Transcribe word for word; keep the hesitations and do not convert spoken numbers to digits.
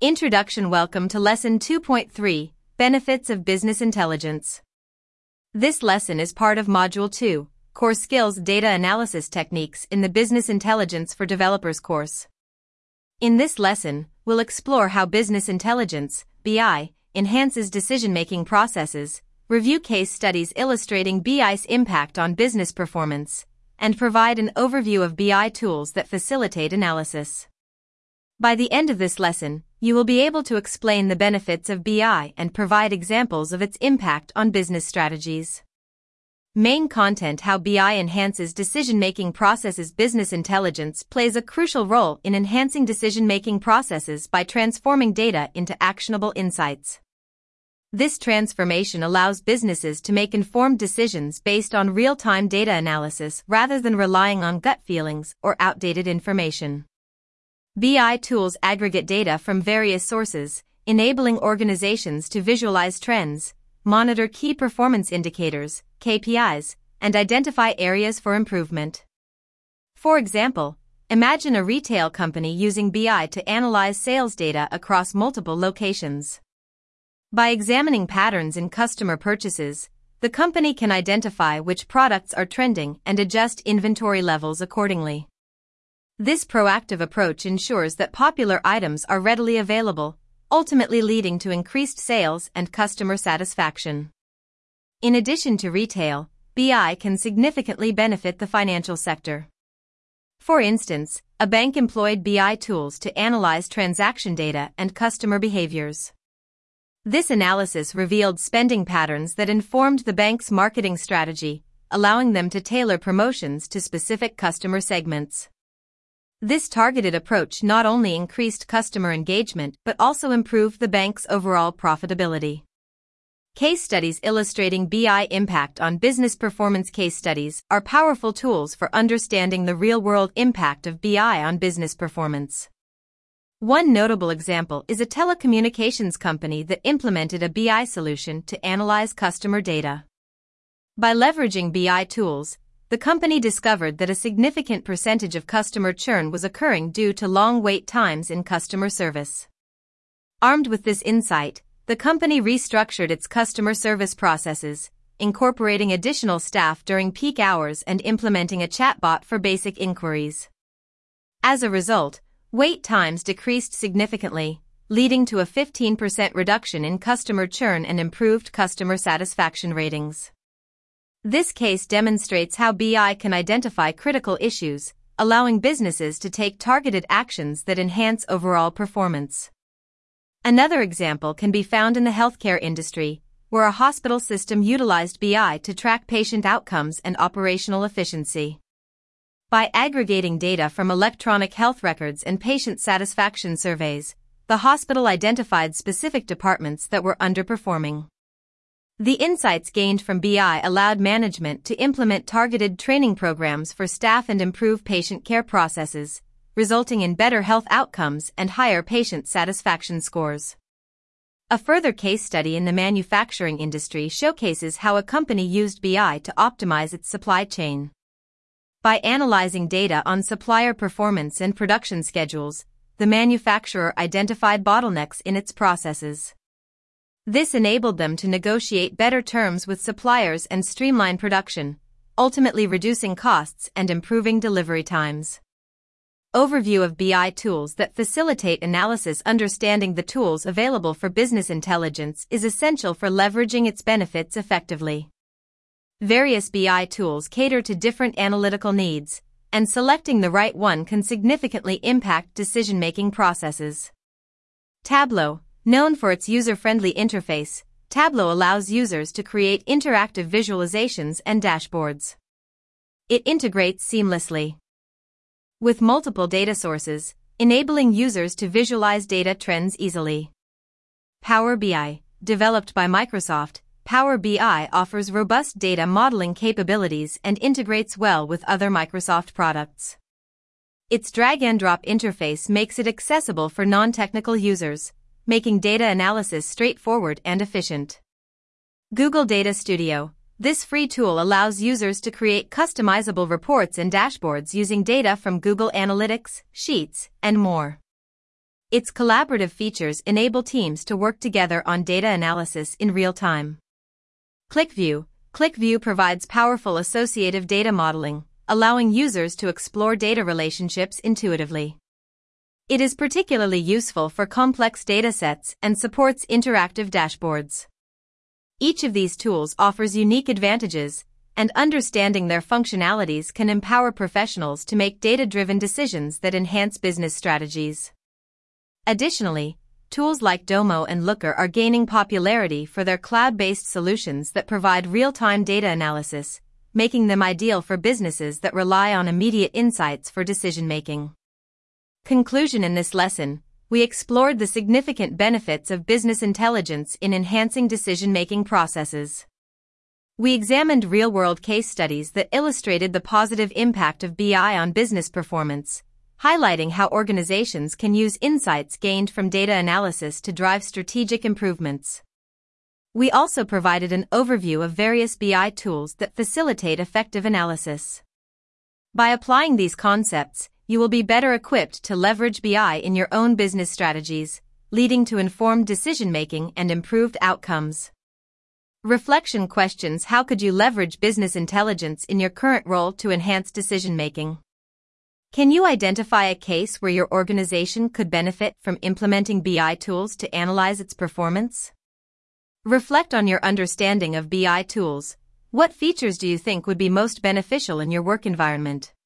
Introduction. Welcome to Lesson two point three, Benefits of Business Intelligence. This lesson is part of Module two, Core Skills Data Analysis Techniques in the Business Intelligence for Developers course. In this lesson, we'll explore how business intelligence, B I, enhances decision-making processes, review case studies illustrating B I's impact on business performance, and provide an overview of B I tools that facilitate analysis. By the end of this lesson, you will be able to explain the benefits of B I and provide examples of its impact on business strategies. Main content: How B I enhances decision-making processes. Business intelligence plays a crucial role in enhancing decision-making processes by transforming data into actionable insights. This transformation allows businesses to make informed decisions based on real-time data analysis rather than relying on gut feelings or outdated information. B I tools aggregate data from various sources, enabling organizations to visualize trends, monitor key performance indicators, K P Is, and identify areas for improvement. For example, imagine a retail company using B I to analyze sales data across multiple locations. By examining patterns in customer purchases, the company can identify which products are trending and adjust inventory levels accordingly. This proactive approach ensures that popular items are readily available, ultimately leading to increased sales and customer satisfaction. In addition to retail, B I can significantly benefit the financial sector. For instance, a bank employed B I tools to analyze transaction data and customer behaviors. This analysis revealed spending patterns that informed the bank's marketing strategy, allowing them to tailor promotions to specific customer segments. This targeted approach not only increased customer engagement but also improved the bank's overall profitability. Case studies illustrating B I impact on business performance. Case studies are powerful tools for understanding the real-world impact of B I on business performance. One notable example is a telecommunications company that implemented a B I solution to analyze customer data. By leveraging B I tools, the company discovered that a significant percentage of customer churn was occurring due to long wait times in customer service. Armed with this insight, the company restructured its customer service processes, incorporating additional staff during peak hours and implementing a chatbot for basic inquiries. As a result, wait times decreased significantly, leading to a fifteen percent reduction in customer churn and improved customer satisfaction ratings. This case demonstrates how B I can identify critical issues, allowing businesses to take targeted actions that enhance overall performance. Another example can be found in the healthcare industry, where a hospital system utilized B I to track patient outcomes and operational efficiency. By aggregating data from electronic health records and patient satisfaction surveys, the hospital identified specific departments that were underperforming. The insights gained from B I allowed management to implement targeted training programs for staff and improve patient care processes, resulting in better health outcomes and higher patient satisfaction scores. A further case study in the manufacturing industry showcases how a company used B I to optimize its supply chain. By analyzing data on supplier performance and production schedules, the manufacturer identified bottlenecks in its processes. This enabled them to negotiate better terms with suppliers and streamline production, ultimately reducing costs and improving delivery times. Overview of B I tools that facilitate analysis. Understanding the tools available for business intelligence is essential for leveraging its benefits effectively. Various B I tools cater to different analytical needs, and selecting the right one can significantly impact decision-making processes. Tableau. Known for its user-friendly interface, Tableau allows users to create interactive visualizations and dashboards. It integrates seamlessly with multiple data sources, enabling users to visualize data trends easily. Power B I. Developed by Microsoft, Power B I offers robust data modeling capabilities and integrates well with other Microsoft products. Its drag-and-drop interface makes it accessible for non-technical users, making data analysis straightforward and efficient. Google Data Studio. This free tool allows users to create customizable reports and dashboards using data from Google Analytics, Sheets, and more. Its collaborative features enable teams to work together on data analysis in real time. ClickView. ClickView provides powerful associative data modeling, allowing users to explore data relationships intuitively. It is particularly useful for complex datasets and supports interactive dashboards. Each of these tools offers unique advantages, and understanding their functionalities can empower professionals to make data-driven decisions that enhance business strategies. Additionally, tools like Domo and Looker are gaining popularity for their cloud-based solutions that provide real-time data analysis, making them ideal for businesses that rely on immediate insights for decision-making. Conclusion: in this lesson, we explored the significant benefits of business intelligence in enhancing decision-making processes. We examined real-world case studies that illustrated the positive impact of B I on business performance, highlighting how organizations can use insights gained from data analysis to drive strategic improvements. We also provided an overview of various B I tools that facilitate effective analysis. By applying these concepts, you will be better equipped to leverage B I in your own business strategies, leading to informed decision-making and improved outcomes. Reflection questions: how could you leverage business intelligence in your current role to enhance decision-making? Can you identify a case where your organization could benefit from implementing B I tools to analyze its performance? Reflect on your understanding of B I tools. What features do you think would be most beneficial in your work environment?